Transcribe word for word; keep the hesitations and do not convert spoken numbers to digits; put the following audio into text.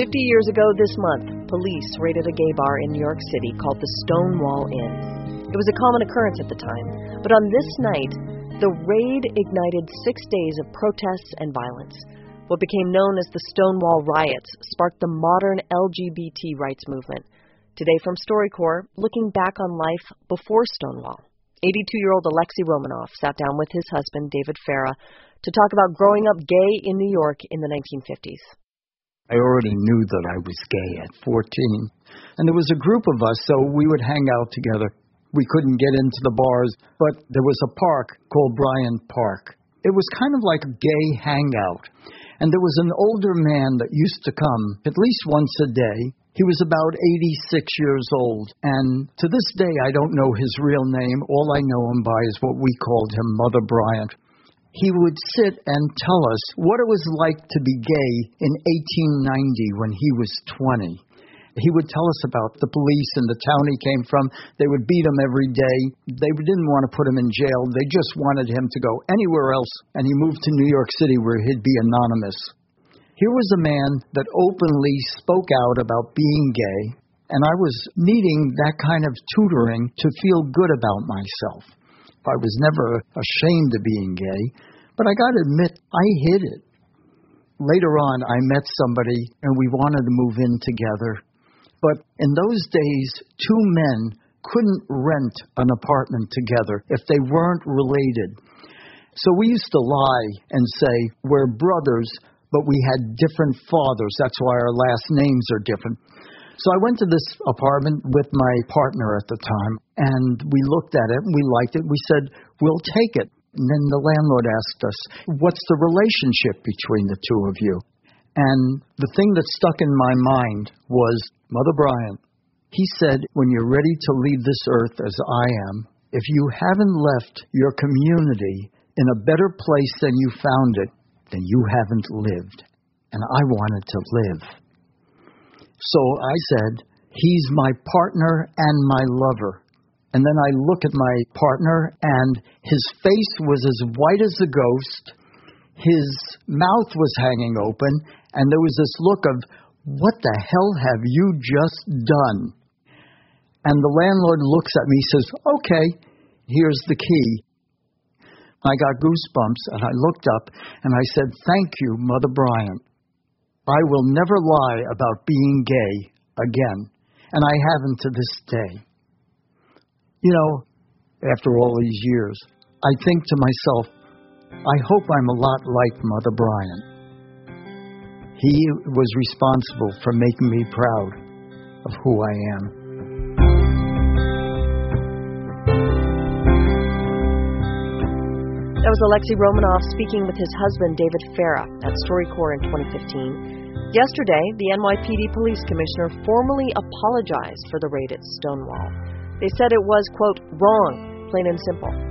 fifty years ago this month, police raided a gay bar in New York City called the Stonewall Inn. It was a common occurrence at the time, but on this night, the raid ignited six days of protests and violence. What became known as the Stonewall Riots sparked the modern L G B T rights movement. Today from StoryCorps, looking back on life before Stonewall. eighty-two-year-old Alexei Romanov sat down with his husband, David Farah, to talk about growing up gay in New York in the nineteen fifties. I already knew that I was gay at fourteen, and there was a group of us, so we would hang out together. We couldn't get into the bars, but there was a park called Bryant Park. It was kind of like a gay hangout, and there was an older man that used to come at least once a day. He was about eighty-six years old, and to this day I don't know his real name. All I know him by is what we called him, Mother Bryant. He would sit and tell us what it was like to be gay in eighteen ninety when he was twenty. He would tell us about the police and the town he came from. They would beat him every day. They didn't want to put him in jail. They just wanted him to go anywhere else, and he moved to New York City where he'd be anonymous. Here was a man that openly spoke out about being gay, and I was needing that kind of tutoring to feel good about myself. I was never ashamed of being gay, but I got to admit, I hid it. Later on, I met somebody, and we wanted to move in together. But in those days, two men couldn't rent an apartment together if they weren't related. So we used to lie and say, we're brothers, but we had different fathers. That's why our last names are different. So I went to this apartment with my partner at the time, and we looked at it, and we liked it. We said, we'll take it. And then the landlord asked us, what's the relationship between the two of you? And the thing that stuck in my mind was Mother Bryant. He said, when you're ready to leave this earth as I am, if you haven't left your community in a better place than you found it, then you haven't lived. And I wanted to live. So I said, he's my partner and my lover. And then I look at my partner, and his face was as white as a ghost. His mouth was hanging open, and there was this look of, what the hell have you just done? And the landlord looks at me and says, okay, here's the key. I got goosebumps, and I looked up, and I said, thank you, Mother Bryant. I will never lie about being gay again, and I haven't to this day. You know, after all these years, I think to myself, I hope I'm a lot like Mother Bryant. He was responsible for making me proud of who I am. That was Alexei Romanov speaking with his husband, David Farah, at StoryCorps in twenty fifteen. Yesterday, the N Y P D police commissioner formally apologized for the raid at Stonewall. They said it was, quote, wrong, plain and simple.